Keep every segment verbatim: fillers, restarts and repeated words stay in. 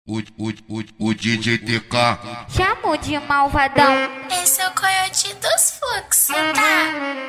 O, o, o, o D J T K Chamo de malvadão. Esse é o coiote dos fluxos, tá?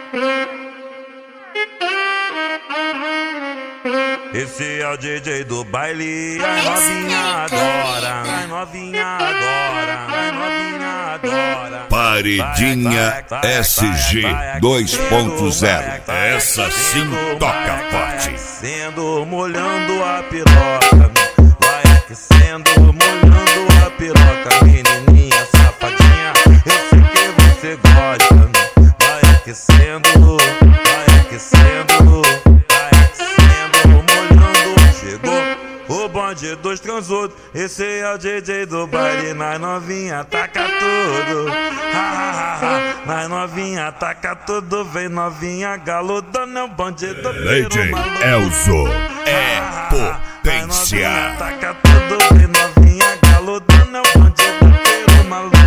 Esse é o D J do baile, a novinha adora, a novinha adora, a novinha adora. Paredinha S G dois ponto zero. Essa sim toca forte. Sendo molhando a piroca, vai aquecendo, molhando a piroca, menininha safadinha, eu sei que você gosta. Vai aquecendo, vai aquecendo, vai aquecendo, molhando. Chegou o bonde dos transudos, esse é o D J do baile, nós novinha taca tudo. Ha, ha, ha, nós novinha taca tudo, vem novinha galudando, é o bonde do D J Elzo é potência. Taca tudo, vem novinha galudando, é o bonde do peru maluco.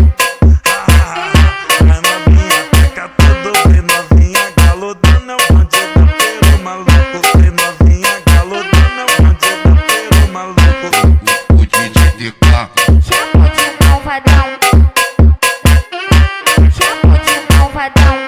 Nós novinha taca tudo, vem novinha galudando, é o bonde do peru maluco. Vem novinha galudando, é o bonde do peru maluco. O D J T K Chamo de malvadão. Chamo de malvadão.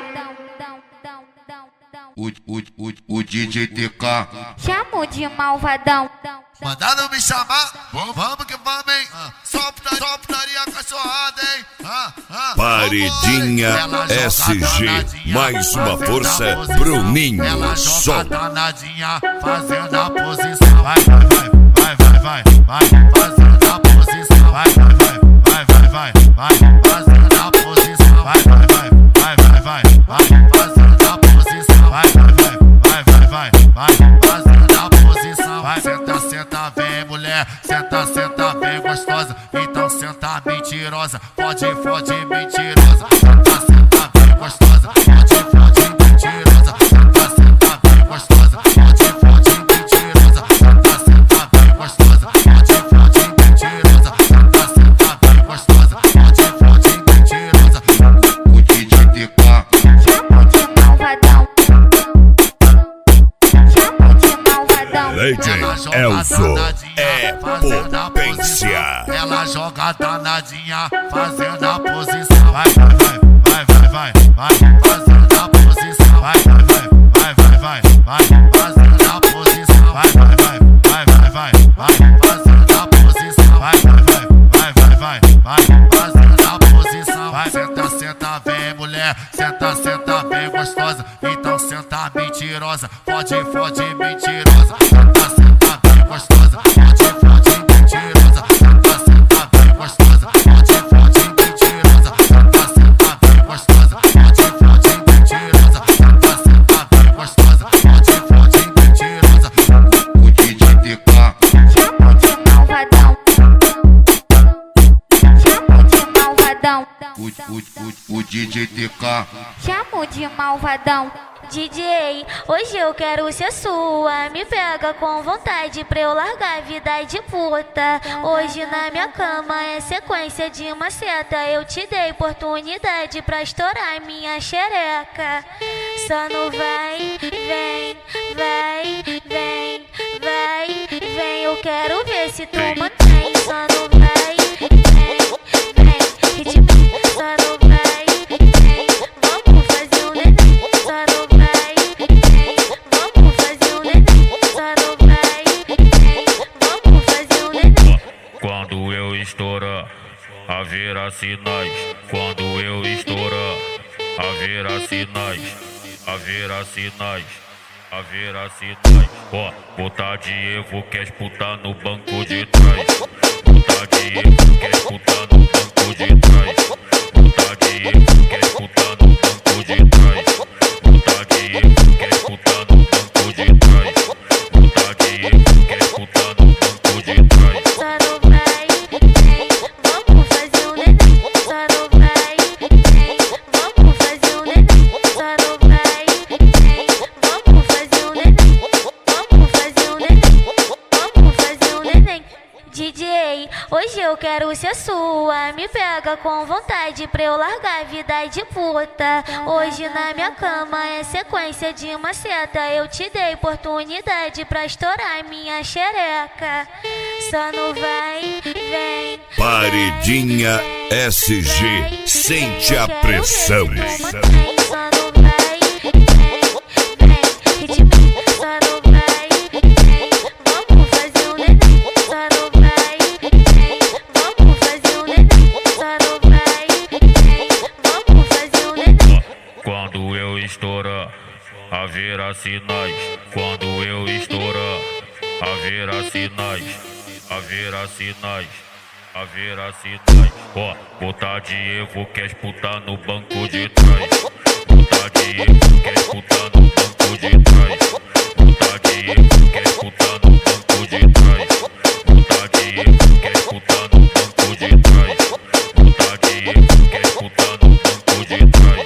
O, o, o, o D J T K Chamo de malvadão. Mandaram me chamar, vamos, vamos que vamos, hein? Ah, só putaria, só putaria cachorrada, hein? Ah, ah, Paredinha S G, mais uma força pro Ninho Sol. Danadinha, fazendo a posição. Vai, vai, vai, vai, vai, vai, vai, fazendo a posição. Vai, vai, vai, vai, vai, vai, vai, fazendo a posição. Vai, vai, vai, vai, vai, vai, vai, fazendo a posição. Vai, vai, vai, vai, vai, vai, fazendo a posição. Vai, senta, senta, vem mulher, senta, senta, vem gostosa. Então senta mentirosa, fode, fode mentirosa. Senta, senta, vem gostosa, fode, fode mentirosa. Senta, senta, vem gostosa, fode, fode mentirosa. Senta, senta, vem gostosa, fode, fode mentirosa. Senta, senta, vem gostosa, fode, fode mentirosa. O D J T K Chamo de malvadão. Chamo de malvadão. D J Elzo é potência. Ela joga danadinha, fazendo a posição. Vai, vai, vai, vai, vai, vai, vai, fazendo a posição. Vai, vai, vai, vai, vai, vai, vai, fazendo a posição. Vai, vai, vai, vai, vai, vai, vai, fazendo a posição. Vai, vai, vai, vai, vai, vai, fazendo a posição. Vai, senta, senta, vem mulher, senta, senta, vem gostosa. Então senta mentirosa, fode, fode mentirosa. Senta, senta, vem gostosa, fode, fode mentirosa. Senta, senta, vem gostosa, fode, fode mentirosa. Senta, senta, vem gostosa, fode, fode mentirosa. Senta, senta, vem gostosa, fode, fode mentirosa. O D J T K Chamo de malvadão. Chamo de malvadão. O, o, o, o D J T K Chamo de malvadão. D J, hoje eu quero ser sua. Me pega com vontade pra eu largar a vida de puta. Hoje na minha cama é sequência de maceta. Eu te dei oportunidade pra estourar minha xereca. Só não vai, vem, vai, vem, vai, vem. Eu quero ver se tu mantém. Só não vai, vem, vem. Ritmo, só não vai, vem. Vamos fazer um neném. Só não vai, vem. Vamos fazer um neném. Só não vai, vem. Vamos fazer um neném. Quando eu estourar, haverá sinais. Quando eu estourar, haverá sinais. Haverá sinais. Haverá sinais. Ó, botar de Evo quer disputar no banco de trás. Botar de Evo quer disputar no banco de trás. Botar de Evo quer disputar no banco de trás. Botar de Evo quer disputar no banco de trás. Botar de Evo quer disputar no banco de trás. Só não vai, vem. Vamos fazer um neném. Só não vai, vem. Vamos fazer um neném. Só não vai, vem. Vamos fazer um neném. Vamos fazer um neném. Vamos fazer um neném. D J, hoje eu quero ser sua. Me pega com vontade pra eu largar a vida de puta. Hoje na minha cama é sequência de maceta. Eu te dei oportunidade pra estourar minha xereca. Só não vai, Paredinha S G, sente a pressão. Quando eu estourar, haverá sinais. Quando eu estourar, haverá sinais. Haverá sinais. Haverá sinais. Ó, botar de Evo quer disputar no banco de trás. Botar de Evo quer disputar no banco de trás. Botar de Evo quer disputar no banco de trás. Botar de Evo quer disputar no banco de trás. Botar de Evo quer disputar no banco de trás.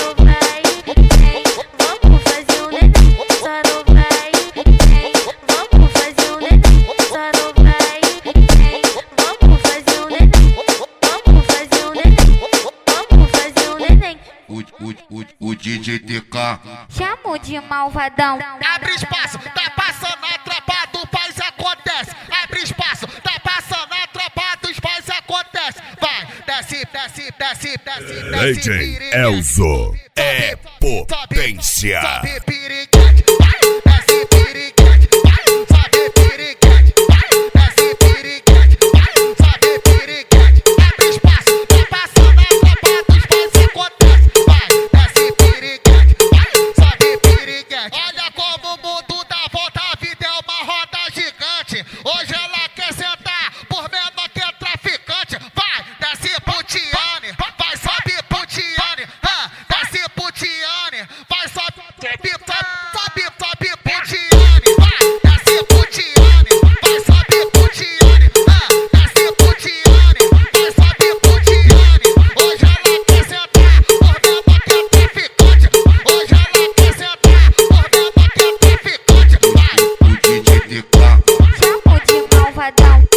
O, o, o, o D J T K. Chamo de malvadão. Abre espaço, tá passando a tropa do país, acontece. Abre espaço, tá passando a tropa dos pais, acontece. Vai, desce, desce, desce, desce, desce. D J Elzo é potência. Sobe piriguete, vai, desce piriguete, vai, sobe piriguete, vai, desce piriguete, vai, sobe piriguete. Abre espaço, tá passando a tropa dos pais, acontece. Vai, desce piriguete, vai, sobe piriguete. Olha como o mundo dá volta, a vida é uma roda gigante. Hoje ela quer sentar, por menor que é traficante. Vai, desce Putiane, vai, sobe Putiane, ah, desce Putiane, vai, sobe, sobe, sobe, sobe Putiane, vai, desce Putiane, vai, sobe Putiane, ah, desce Putiane, vai, sobe Putiane. Hoje ela quer sentar, por menor que é traficante. Hoje ela quer sentar, por menor que é traficante. Vai, O D J T K. Chamo de malvadão.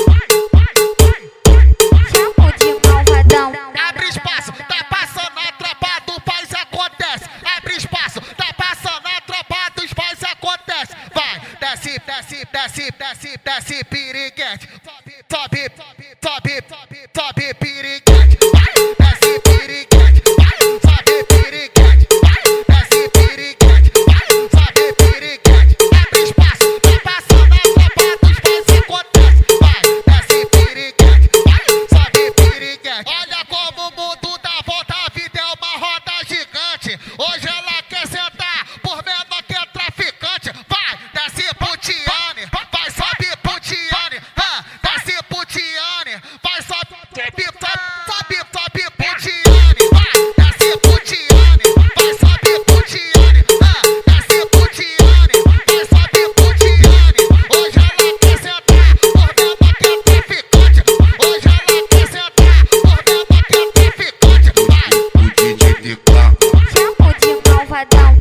Chamo de malvadão. abre espaço, tá passando a tropa do país, acontece. Abre espaço, tá passando a tropa dos pais, acontece. Vai, desce, desce, desce, desce, desce piriguete. Sobe, sobe, sobe, sobe, sobe piriguete. Vai, desce piriguete. Vai, sobe piriguete. Vai, desce piriguete. Vai, sobe piriguete. Abre espaço, tá passando a tropa dos pais, acontece. Vai, desce piriguete. Vai, sobe piriguete. Olha como o mundo dá volta, a vida é uma roda gigante. Hoje ela quer sentar, por menor que é traficante. Vai, desce Putiane, vai, sobe Putiane, ah, desce Putiane, vai, sobe, sobe, sobe, sobe Putiane, vai, desce Putiane, vai, sobe Putiane, ah, desce Putiane, vai, sobe Putiane. Hoje ela quer sentar, por menor que é traficante. Hoje ela quer sentar, por menor que é traficante. Vai, O D J T K. Chamo de malvadão.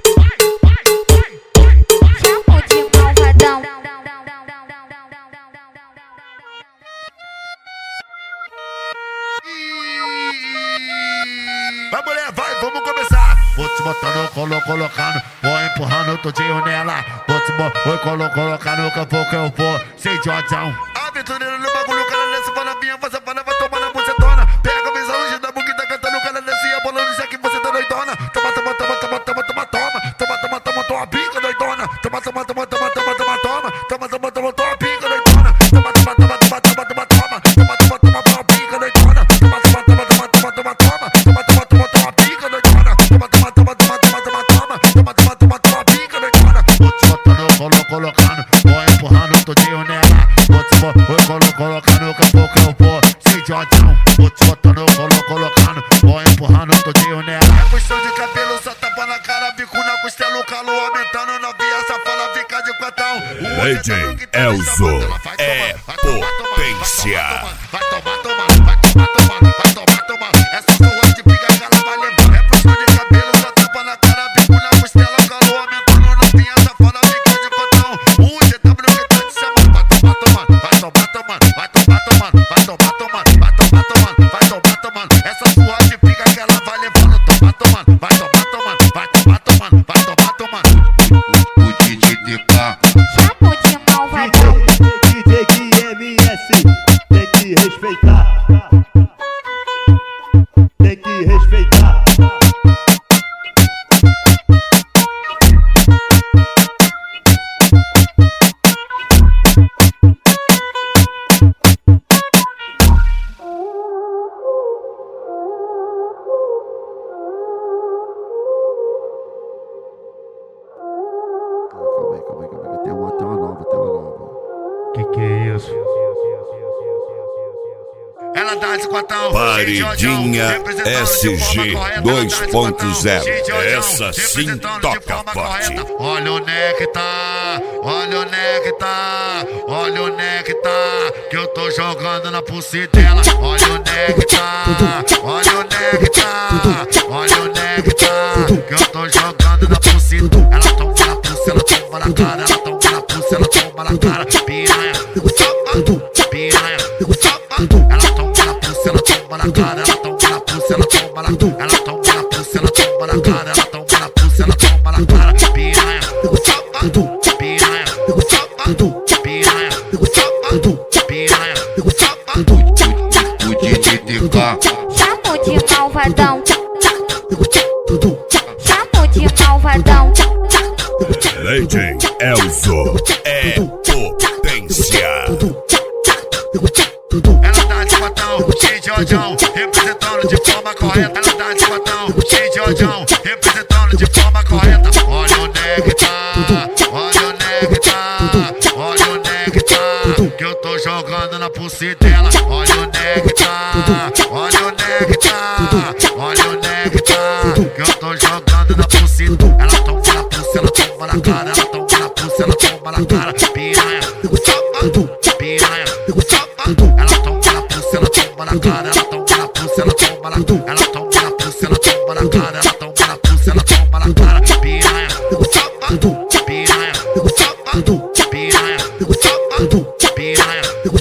Chamo de malvadão. vai, mulher, vai, vamos começar. Vou te botando, colo, colocando, vou empurrando tudinho nela. Vou te bo- vou colo, colocando, que eu vou, que eu vou, sem jodão. Aventureiro no bagulho, cara desce, fala minha, você fala, vai tomar na bucetona. Pega a visão, hoje da buquita cantando, cara desce, a bolando, já que você tá doidona. Toma, toma, toma, toma, toma, toma, toma. Toma, toma, toma, toma, pica doidona. Toma, toma, toma, toma, toma, toma, toma. Toma, toma, toma, toma, pica doidona. Toma, toma, toma, toma, toma, toma, toma. Toma, toma, toma, toma, pica doidona. Toma, toma, toma, toma, toma, toma, toma. Toma, toma, toma, toma, pica doidona. Toma, toma, toma, toma, toma, toma, toma. Toma, toma, toma, toma, pica doidona. Vou te botando, colo, colocando, vou empurrando tudinho nela. Vou te bo- vou colo, colocando, que eu vou, que eu vou, sem jodão. Vou te botando, colo, colocando, vou empurrando tudinho nela. É puxão de cabelo, só tapa na cara, bico na costela, o calor aumentando, novinha, essa fala fica de quatão. D J Elzo é potência. Vai tomar, tomar, vai tomar, tomar, vai tomar, tomar. Essa sua de pica que ela vai levar. É puxão de cabelo, só tapa na cara, bico na costela, o calor aumentando, novinha, essa fala fica de quatão. O G W que tá te chamando, vai tomar, tomar, vai tomar, tomar, vai tomar, tomar, vai tomar, tomar, vai tomar, tomar, vai tomar, tomar. Essa sua de pica que ela vai levando, tomar, tomar, vai tomar, tomar, vai tomar, tomar, vai tomar, tomar. O, o D J T K. Chamo de malvadão. D J que M S tem que respeitar. ela dá de quatão. Paredinha S G dois ponto zero. Essa sim toca forte. Olha o nectar, olha o nectar, olha o nectar que eu tô jogando na pulse dela. Olha o nectar, olha o nectar, olha o nectar que eu tô jogando na pulse. Ela toma na pulse, ela toma na cara, ela toma na pulse, ela toma na cara. Piranha, piranha, ela toma na pulse, ela toma na cara, ela toma na pulse, ela toma na cara, ela toma na pulse, ela toma na cara, ela toma na pulse, ela toma na cara. Piranha, piranha, piranha, piranha. O D J T K Chamo de malvadão. Chamo de malvadão. Legend Elzo é potência. Ela dá de quatão, cheio de odião, representando de forma correta. Ela dá de quatão, cheio de odião, representando de forma correta. Olha o nectar, olha o nectar, olha o nectar que eu tô jogando na pulse dela. Olha o nectar, olha o nectar, olha o nectar que eu tô jogando na pulse. Ela toma na pulse, ela toma na cara, ela toma na pulse, ela toma na cara. Piranha, piranha, ela toma na pulse, ela toma na cara, ela toma na pulse, ela toma na cara, ela toma na pulse, ela toma na cara, ela toma na pulse, ela toma na cara. Piranha, piranha, piranha, piranha.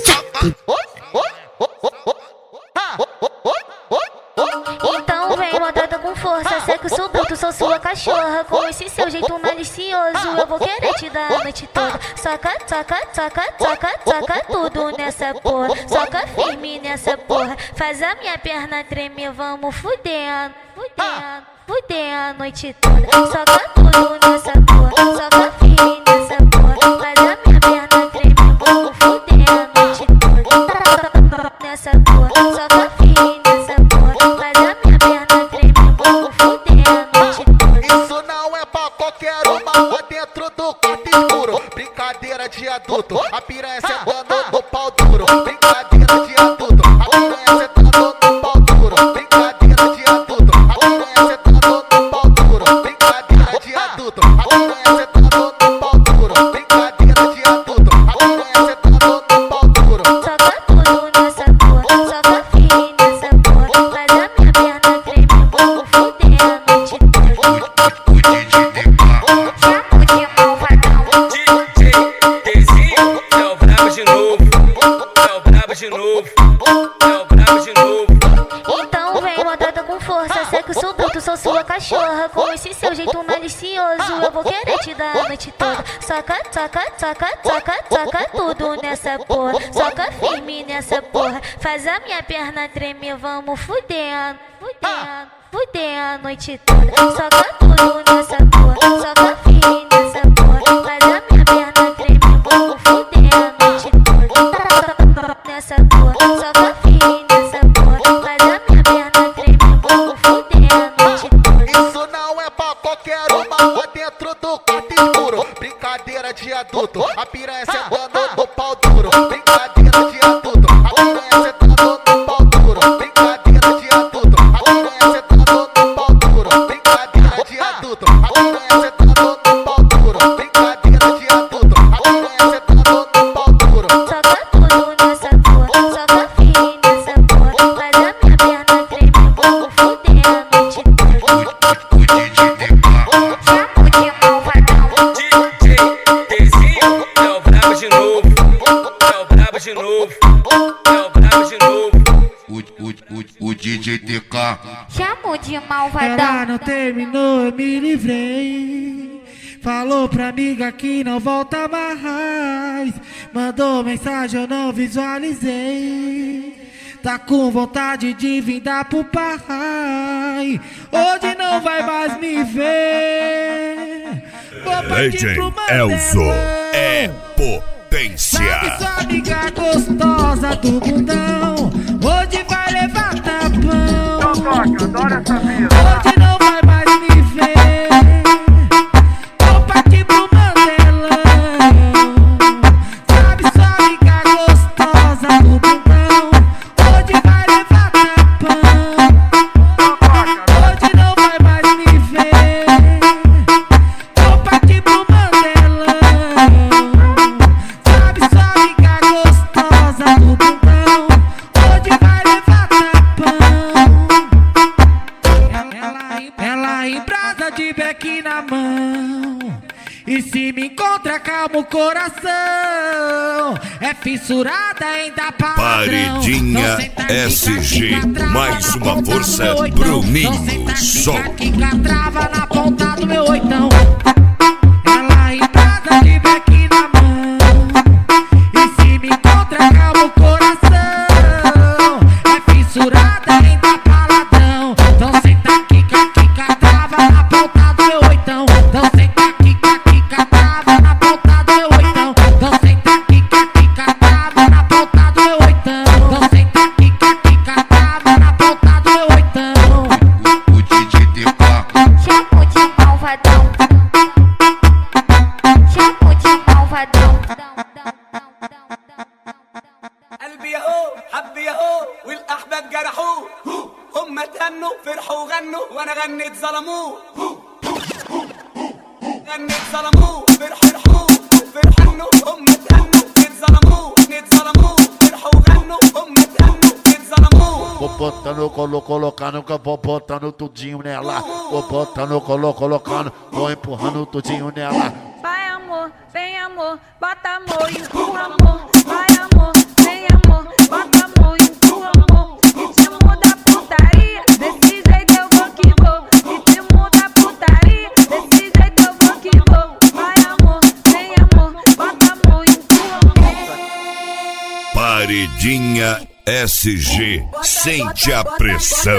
Então vem botada com força, sei que eu sou bruto, sou sua cachorra. Com esse seu jeito malicioso, eu vou querer te dar a noite toda. Soca, soca, soca, soca, soca tudo nessa porra. Soca firme nessa porra, faz a minha perna tremer. Vamos fudendo, fudendo, fudendo a noite toda. Soca tudo nessa porra, soca firme nessa porra, faz a minha perna tremer. Vamos fudendo a noite toda. Nessa porra, soca firme nessa porra, faz a minha perna tremer. Vamos fudendo a noite toda. Isso não é pra qualquer uma, lá dentro do quarto escuro. Brincadeira de adulto, a piranha sentando no pau duro. Brincadeira de adulto, a piranha sentando no pau duro. Brincadeira de adulto, a piranha sentando no pau duro. Brincadeira de adulto, a piranha sentando no pau duro. Brincadeira de adulto, a piranha sentando no pau duro. Soca tudo nessa porra, soca firme nessa porra, faz a minha perna tremer. Vamos fudendo a noite toda. O D J T K Chamo de malvadão. D J Tzinho é o brabo de novo, é o brabo de novo, é o brabo de novo. Então vem botada com força, sei que eu sou bruto, sou sua cachorra. Com esse seu jeito malicioso, eu vou querer te dar a noite toda. Soca, soca, soca, soca, soca tudo nessa porra. Soca firme nessa porra, faz a minha perna tremer. Vamos fudendo, fudendo, fudendo a noite toda. Soca tudo nessa porra, soca firme nessa porra, faz a minha perna tremer. Vamos fudendo a noite toda. Nessa porra, soca firme nessa porra, faz a minha perna tremer. Vamos fudendo a noite toda. Isso não é pra qualquer uma, lá dentro do quarto escuro. Brincadeira de adulto, a piranha sentando no pau duro. Brincadeira de adulto, a piranha sentando no pau duro. Brincadeira de adulto, a piranha sentando no pau duro. Brincadeira de adulto, a piranha sentando no pau duro. Brincadeira de adulto, a piranha sentando no pau duro. Soca tudo nessa porra, soca firme nessa porra, faz a minha perna tremer. Vamos fudendo a noite toda. O D J T K Chamo de malvadão. D J Tzinho é o brabo de novo, é o brabo de novo, é o brabo de novo. O, o, o, o D J T K Chamo de Ela malvadão. não terminou, eu me livrei. Falou pra amiga que não volta mais. Mandou mensagem, eu não visualizei. Tá com vontade de vir dar pro pai. Hoje não vai mais me ver. Vou partir pro Legend Elzo Mandelão. é potência. Sabe sua amiga gostosa do bundão, hoje vai levar tapão. Hoje não vai mais me ver. Vou partir pro Mandelão. Sabe sua amiga gostosa do bundão, hoje vai E se me encontra, calma o coração. É fissurada, ainda padrão. Paredinha S G, mais uma força, Bruninho Som. Quica trava na ponta do meu oitão. Ela entrada de beck na mão. E se me encontra, calma o coração. É fissurada, ainda paladão. Então senta, quica, quica trava na ponta do meu oitão. Então senta, quica, quica trava na ponta do meu oitão. Então senta, quica, quica trava na ponta do meu oitão. Então senta, quica, quica trava na ponta do meu oitão. O D J T K. Chamo de malvadão. Chamo de malvadão. قلبي يهو حبي يهو والاحباب جرحوه هم تهنوا فرحوا وغنوا وانا غنيت ظلموه غنيت ظلموه فرحوا فرحوا فرحوا هم تهنوا اتظلموه اتظلموه فرحوا وغنوا هم تهنوا اتظلموه. Vou botando, colo, colocando, que eu vou botando tudinho nela. Vou botando, colo, colocando, vou empurrando tudinho nela. Vai amor, vem amor, bota amor e empurra amor. Vai amor, vem amor, bota amor e empurra amor. Ritmo da putaria, desse jeito eu vou que vou. Ritmo da putaria, desse jeito eu vou que vou. Vai amor, vem amor, bota amor e empurra amor. Paredinha S G, sente a pressão.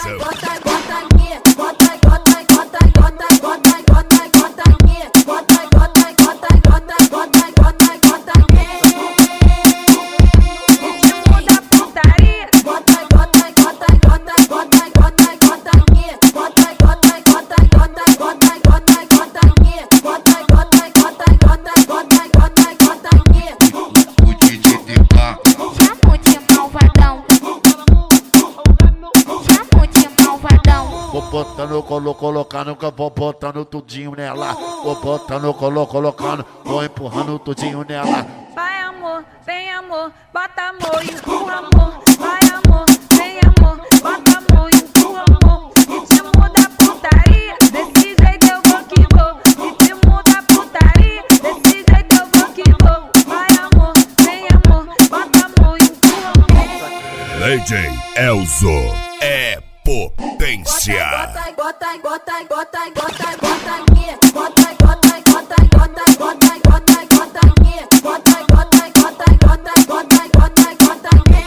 Botando, colo, colocando, que eu vou botando tudinho nela. Vou botando, colo, colocando, vou empurrando tudinho nela. Vai amor, vem amor, bota amor e empurra amor. Vai amor, vem amor, bota amor e empurra amor. Ritmo da putaria, desse jeito eu vou que vou. Ritmo da putaria, desse jeito eu vou que vou. Vai amor, vem amor, bota amor e empurra amor. D J Elzo é potência. Bota, bota, bota, bota, bota, bota aqui. Bota, bota, bota, bota, bota, bota, bota aqui. Bota, bota, bota, bota, bota, bota, bota aqui.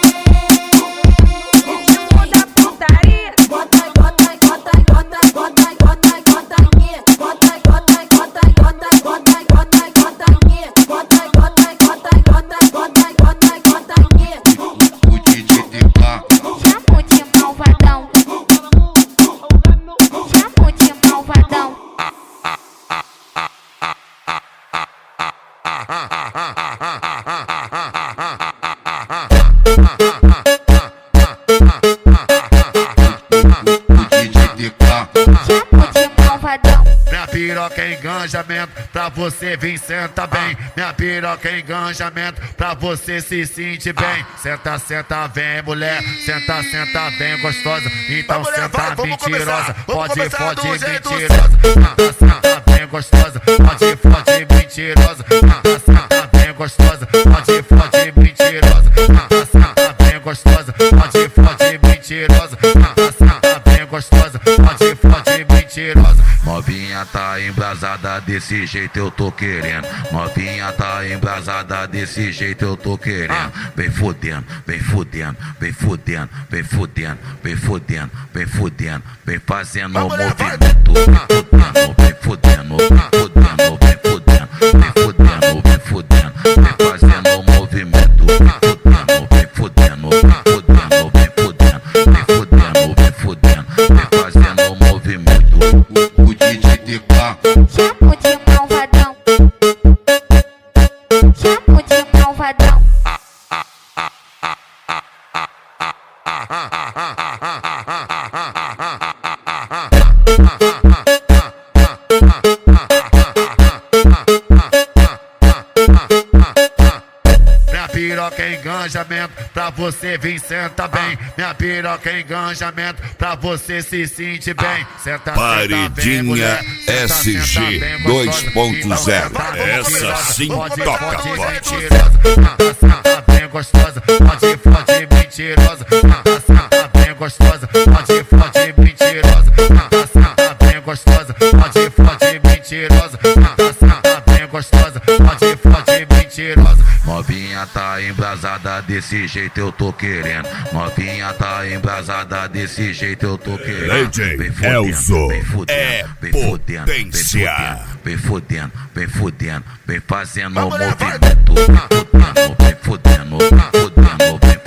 Ritmo da putaria. Bota, bota, bota, bota, bota, bota, bota aqui. Bota, bota, bota, bota, bota, bota, bota aqui. Bota, bota, bota, bota, bota, bota, bota aqui. O D J T K. Chamo de malvadão. Chamo de malvadão. Minha piroca é enganjamento, pra você vir senta bem. Minha piroca é enganjamento, pra você se sentir bem. Senta, senta, vem mulher, senta, senta, bem gostosa. Então senta mentirosa, pode, pode mentirosa. Senta, senta, bem gostosa, pode, pode mentirosa. Senta, senta, bem gostosa, pode, pode mentirosa. Senta, senta, bem gostosa, pode, pode mentirosa. Senta, senta, bem gostosa, pode, pode mentirosa. Novinha tá embrasada, desse jeito eu tô querendo. Novinha tá embrasada, desse jeito eu tô querendo. Vem fudendo, vem fudendo, vem fudendo, vem fudendo, vem fudendo, vem fudendo, vem fazendo o movimento. Vem fudendo, vem fudendo, vem fudendo, vem fudendo, vem fudendo, vem fazendo o movimento. Vem fudendo, vem fudendo, vem fudendo, vem fudendo, vem fudendo, vem fudendo, vem fazendo o movimento. O D J T K. Chamo de malvadão. Chamo de malvadão. Minha piroca é engajamento, pra você vir senta bem. Minha piroca é engajamento, pra você se sentir bem. Senta, Paredinha S G dois ponto zero. Essa sim toca forte. Bem gostosa, pode fode mentirosa. Bem gostosa, pode fode mentirosa. Bem gostosa, pode fode mentirosa. Bem gostosa, pode fode mentirosa. Novinha tá embrasada, desse jeito eu tô querendo. Novinha tá embrasada, desse jeito eu tô querendo. D J Elzo é potência. Vem fudendo, vem fudendo, vem fazendo o movimento. Vem fudendo, vem fudendo, vem